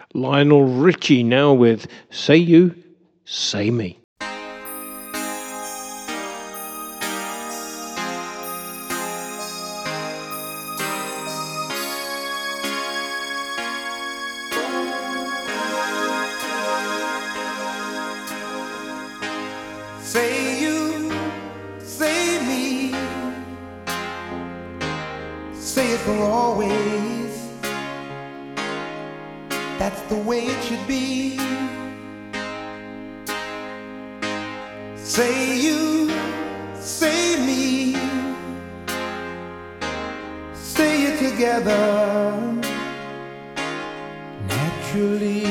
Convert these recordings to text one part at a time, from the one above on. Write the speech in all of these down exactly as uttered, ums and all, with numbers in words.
Lionel Richie now with Say You, Say Me. Say you, say me, say it for always. That's the way it should be. Say you, say me, say it together naturally.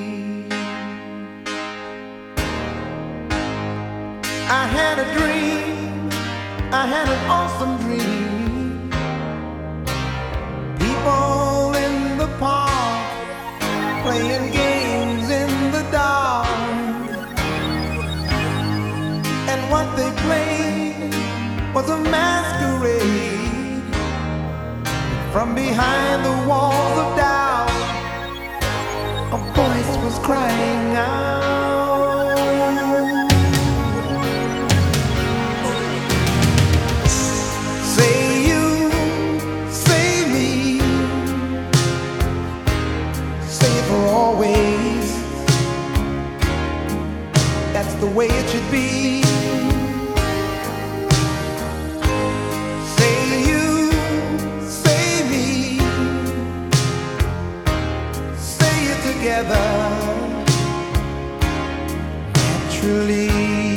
I had a dream, I had an awesome dream. People in the park playing games in the dark. And what they played was a masquerade. From behind the walls of doubt, a voice was crying out. The way it should be. Say you, say me, say it together naturally.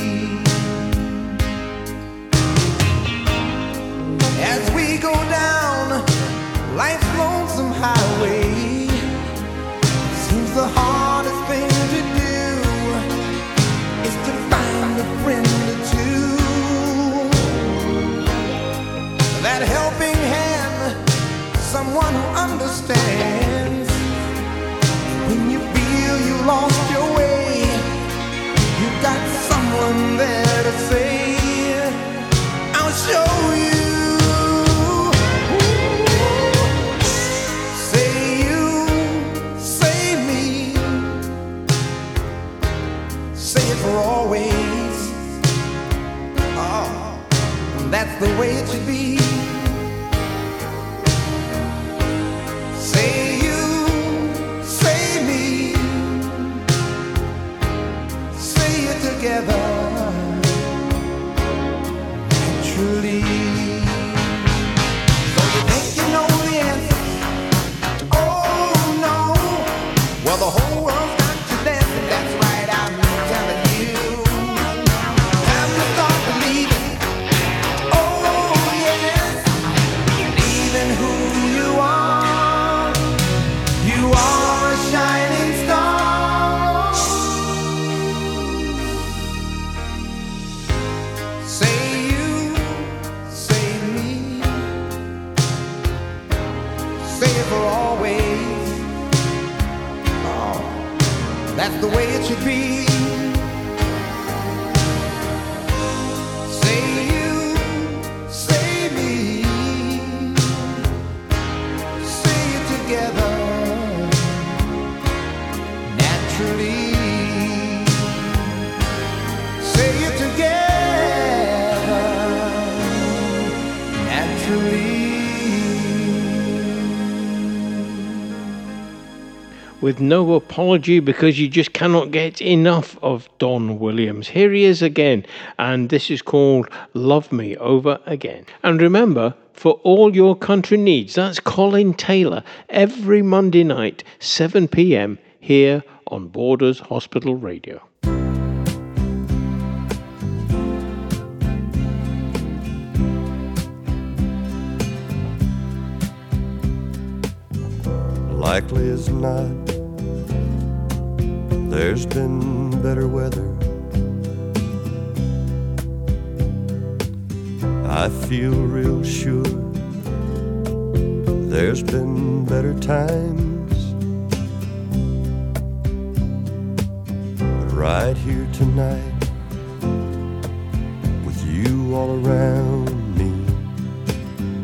As we go down life's lonesome highway, seems the hardest thing to do is to find a friend or two. That helping hand, someone who understands. When you feel you lost your way, you got someone there to say, I'll show you. Say you, say me, say it for always. Oh, that's the way it should be. Say you, say me, say it together naturally. So you think you know the answer? Oh no. Well, the whole world's got you dancing. That's right, I'm telling you. Time to start believing. Oh yes, believing who you are. You are a shining star. Say you, say me, say it for always. Oh, that's the way it should be. Say you, say me, say it together naturally. Say it together naturally. With no apology, because you just cannot get enough of Don Williams. Here he is again, and this is called Love Me Over Again. And remember, for all your country needs, that's Colin Taylor, every Monday night, seven p.m, here on Borders Hospital Radio. Likely as not, there's been better weather. I feel real sure there's been better times. But right here tonight, with you all around me,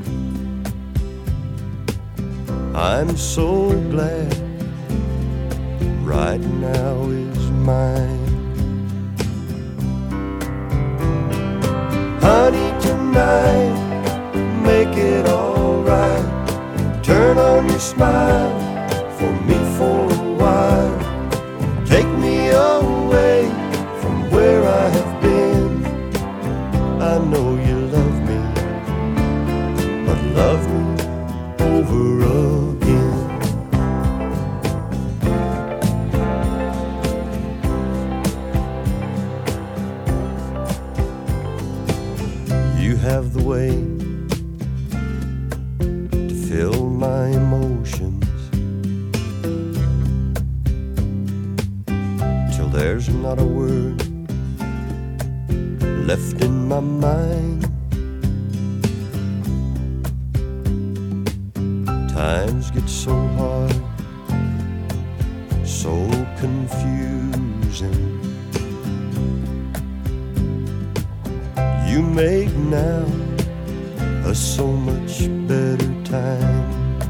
I'm so glad right now is mine. Honey, tonight, make it alright. Turn on your smile for me for a while. Take me away from where I have been. I know you love me, but love me over again. You have the way to fill my emotions till there's not a word left in my mind. Times get so hard, so confusing. You make now a so much better time.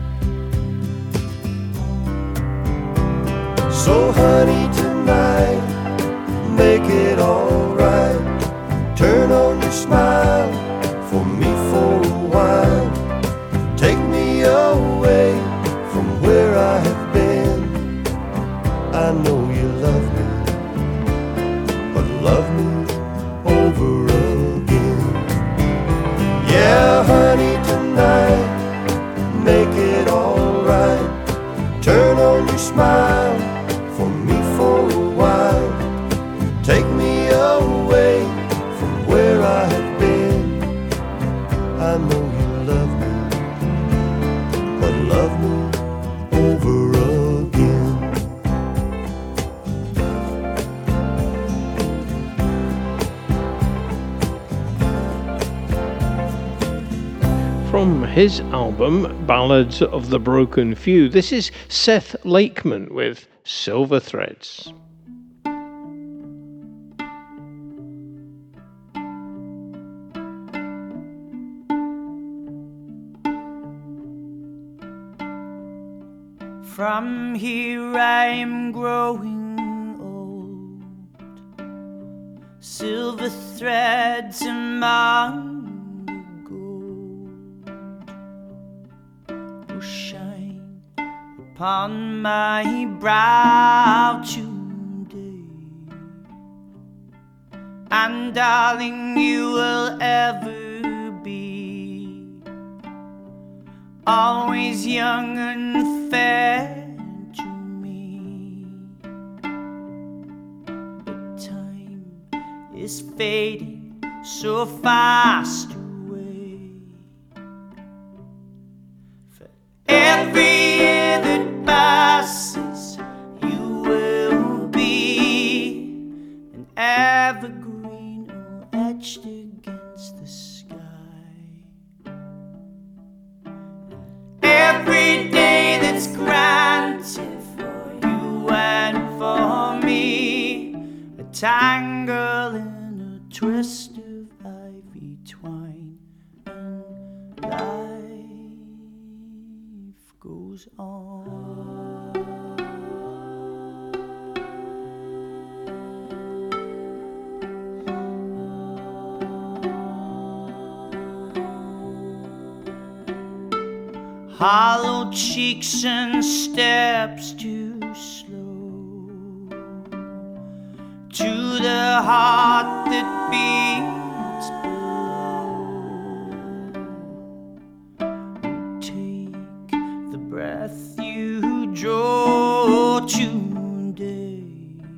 So honey, tonight, make it alright. Turn on your smile for me for a while. Take me away from where I have been. I know you love me, but love me over again. Yeah, honey, tonight, make it alright. Turn on your smile for me for a while. Take me away from where I have been. I know you love me, but love me over again. From his album Ballads of the Broken Few, this is Seth Lakeman with Silver Threads. From here I am growing old, silver threads among the gold will shine upon my brow today. And darling, you will ever be always young and fair to me. But time is fading so fast away. For every year that passes, you will be an evergreen all etched against the sky. Every day that's granted for you and for me, a tangle in a twist of ivy twine, and life goes on. Hollow cheeks and steps too slow to the heart that beats below. Take the breath you draw today.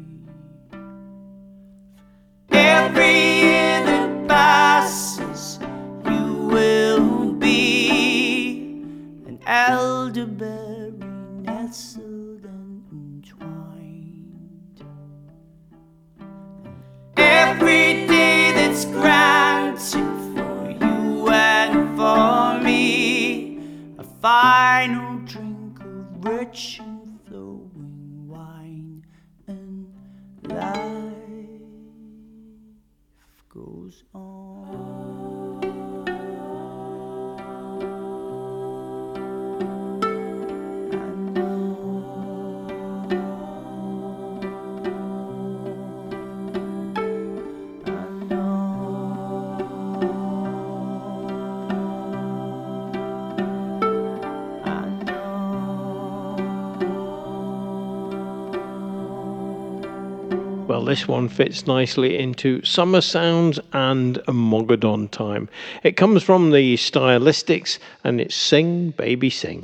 Every year that passes, you will be elderberry nestled and entwined. Every day that's granted for you and for me, a final drink of rich and flowing wine, and life goes on. Well, this one fits nicely into summer sounds and Mogadon time. It comes from the Stylistics and it's Sing Baby Sing.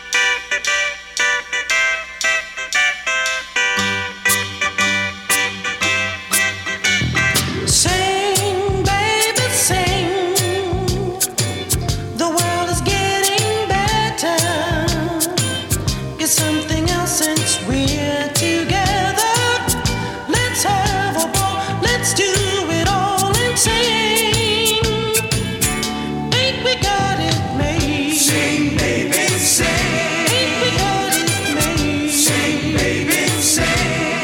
Sing, baby, sing. The world is getting better. It's something else since we're together. Let's have a ball. Let's do it all and sing. Ain't we got it made? Sing, baby, sing. Ain't we got it made? Sing, baby, sing.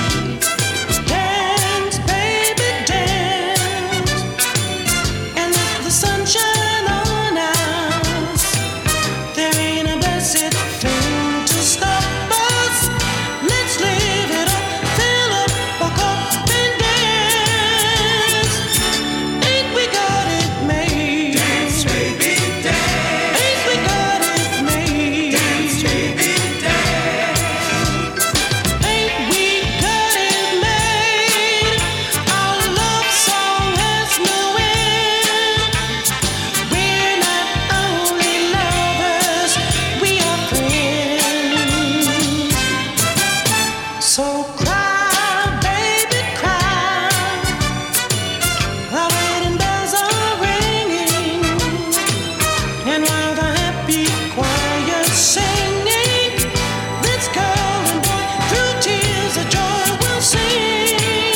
Dance, baby, dance. And let the sun shine on us. There ain't a blessed thing to stop us. Let's live it up, fill up a cup and dance. Ain't we got it made? Dance, baby, dance. Ain't we got it made? Dance, baby, dance. Ain't we got it made? Our love song has no end. We're not only lovers, we are friends. So cry, baby, cry, while wedding bells are ringing, and while the happy choir's singing. Let's girl and boy through tears of joy we'll sing.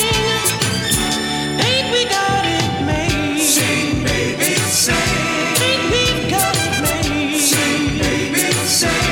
Ain't we got it made? Sing, baby, sing. Ain't we got it made? Sing, baby, sing.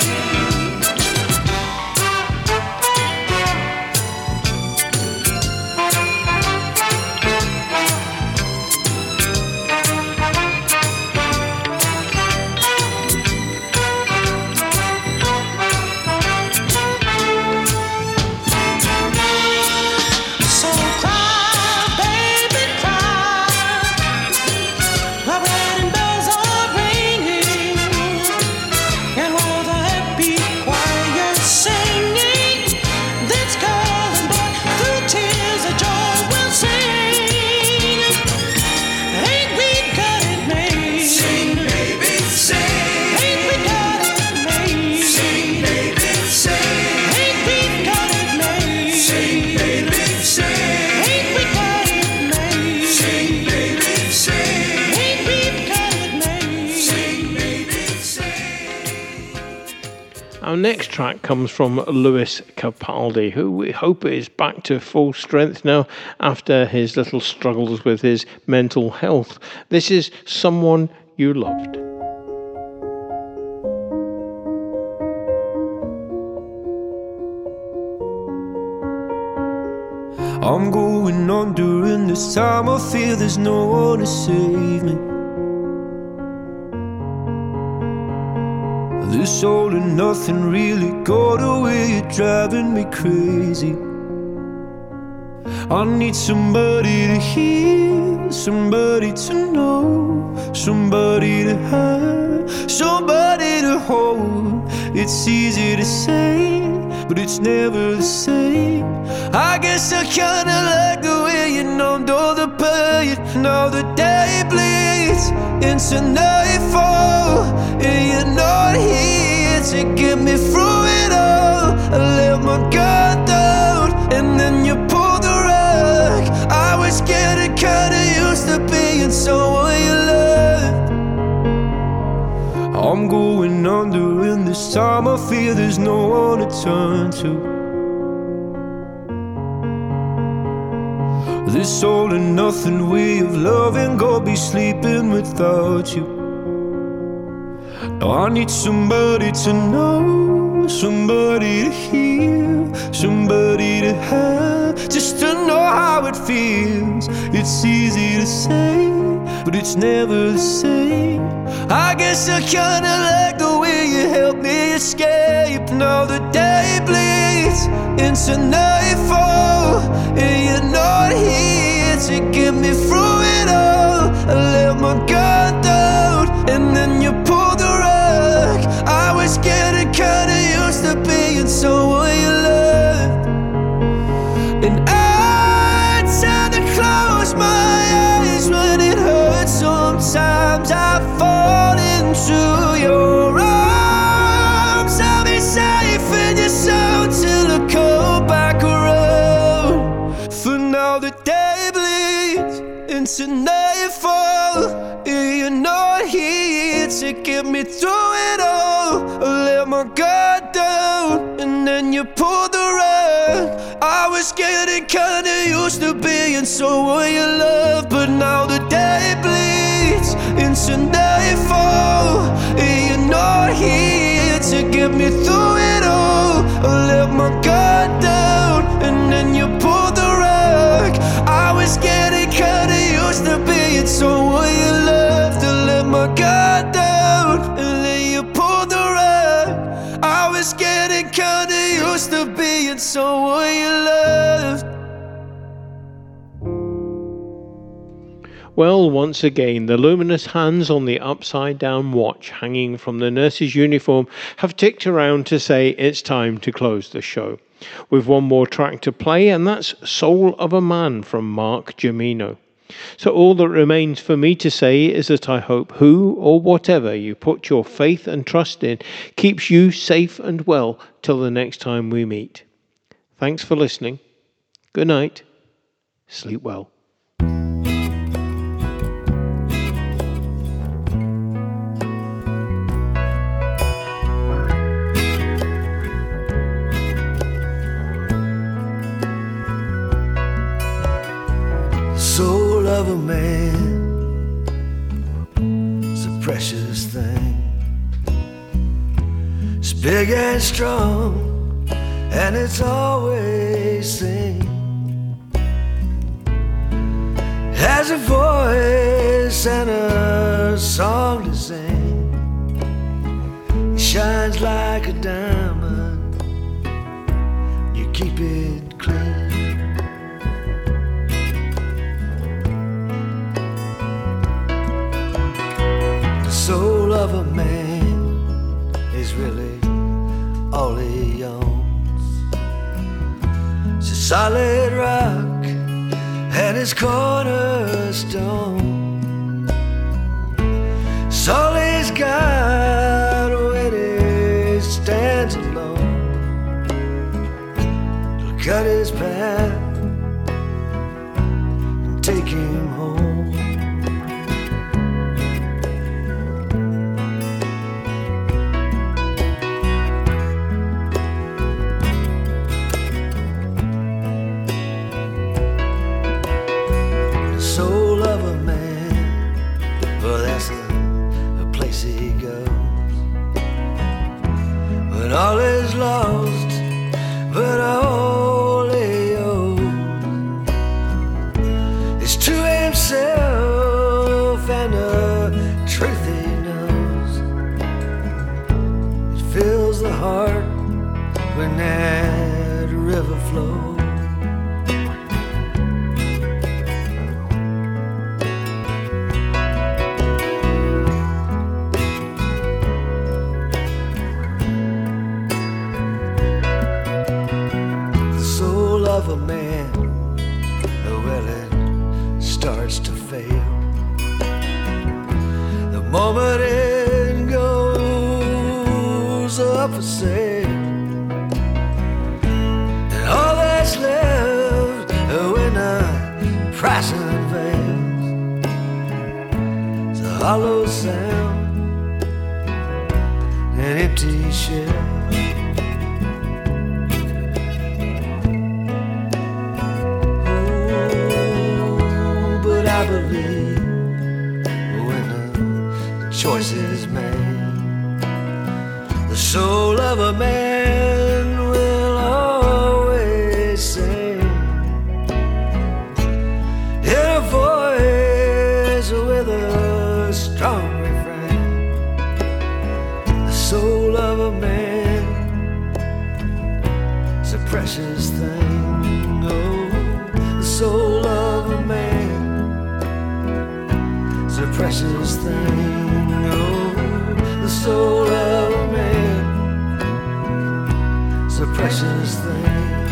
So cry, baby, cry, while wedding bells are ringing, and while the happy choir's singing. Let's girl and boy through tears of joy we'll sing. Ain't we got it made? Sing, baby, sing. Ain't we got it made? Sing, baby, sing. Ain't we got it made? Sing, baby, sing. Ain't we got it made? Sing, baby, sing. Ain't we got it made? Sing, baby, sing. Our next track comes from Lewis Capaldi, who we hope is back to full strength now after his little struggles with his mental health. This is Someone You Loved. I'm going on during this time. I feel there's no one to save me. This all and nothing really got away, you're driving me crazy. I need somebody to hear, somebody to know, somebody to have, somebody to hold. It's easy to say, but it's never the same. I guess I kinda like the way you numbed all the pain. Now the day bleeds into nightfall, and you're not here to get me through it all. I let my guard down, and then you pulled the rug. I was getting kinda used to being someone you loved. I'm going under, and this time I feel there's no one to turn to. This all and nothing way of loving, go be sleeping without you. Now I need somebody to know, somebody to hear, somebody to have, just to know how it feels. It's easy to say, but it's never the same. I guess I kinda like the way you help me escape. Now the day bleeds into nightfall, and you're not here to get me through it all. I let my guard down, and then you pulled the rug. I was getting kinda used to being someone you loved, and I into nightfall. You're not here to get me through it all. I let my guard down and then you pulled the rug. I was getting kinda used to being someone you love, but now the day bleeds into nightfall. You're not here to get me through it all. I let my guard down and then you pulled the rug. I was getting kinda used to being someone you loved. To let my guard down and then you pulled the rug. I was getting kinda used to being someone you loved. Well, once again, the luminous hands on the upside-down watch hanging from the nurse's uniform have ticked around to say it's time to close the show. With one more track to play, and that's Soul of a Man from Mark Gemino. So all that remains for me to say is that I hope who or whatever you put your faith and trust in keeps you safe and well till the next time we meet. Thanks for listening. Good night. Sleep well. Soul of a man is a precious thing. It's big and strong, and it's always sing. Has a voice and a song to sing. It shines like a diamond. You keep it clean. Soul of a man is really all he owns. It's a solid rock and his cornerstone. It's all he's got when he stands alone. It'll cut his path and take him home. All is lost, but all he owns is to himself and the truth he knows. It fills the heart when that river flows. Of a man, well, it starts to fail the moment it goes up for sale, and all that's left when the price unveils is a hollow sound, an empty shell. I believe when the choice is made, the soul of a man will always sing in a voice with a strong refrain. The soul of a man is a precious thing. Oh, the soul of a man, a precious thing. Oh, the soul of a man is a precious thing.